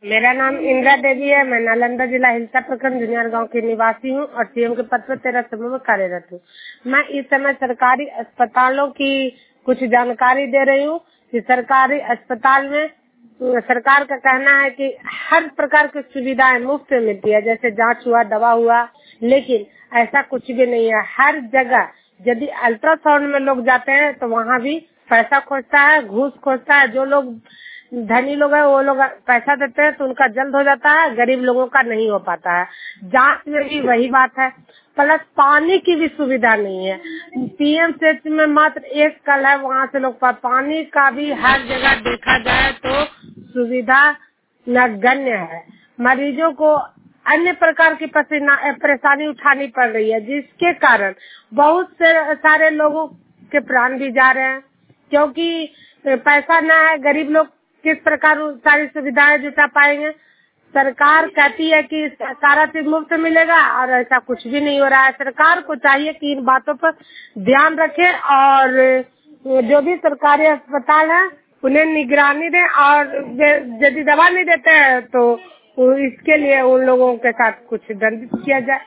मेरा नाम इंदिरा देवी है। मैं नालंदा जिला हिलसा प्रखंड जुनियर गांव की निवासी हूं और सीएम के पद पर 13 समूह में कार्यरत हूं। मैं इस समय सरकारी अस्पतालों की कुछ जानकारी दे रही हूं कि सरकारी अस्पताल में सरकार का कहना है कि हर प्रकार की सुविधाएं मुफ्त में मिलती है, जैसे जांच हुआ, दवा हुआ, लेकिन ऐसा कुछ भी नहीं है। हर जगह यदि अल्ट्रासाउंड में लोग जाते हैं तो वहाँ भी पैसा खोजता है, घूस खोजता है। जो लोग धनी लोग हैं वो लोग पैसा देते हैं तो उनका जल्द हो जाता है, गरीब लोगों का नहीं हो पाता है। जांच में भी वही बात है। प्लस पानी की भी सुविधा नहीं है। पीएम सेतु में मात्र एक कल है, वहाँ से लोग पानी का भी हर जगह देखा जाए तो सुविधा नगण्य है। मरीजों को अन्य प्रकार की परेशानी उठानी पड़ रही है, जिसके कारण बहुत से सारे लोगों के प्राण भी जा रहे हैं, क्योंकि पैसा न है। गरीब लोग किस प्रकार सारी सुविधाएं जुटा पाएंगे। सरकार कहती है कि सारा चीज मुफ्त मिलेगा और ऐसा कुछ भी नहीं हो रहा है। सरकार को चाहिए कि इन बातों पर ध्यान रखे और जो भी सरकारी अस्पताल है उन्हें निगरानी दे, और यदि दवा नहीं देते हैं तो इसके लिए उन लोगों के साथ कुछ दंडित किया जाए।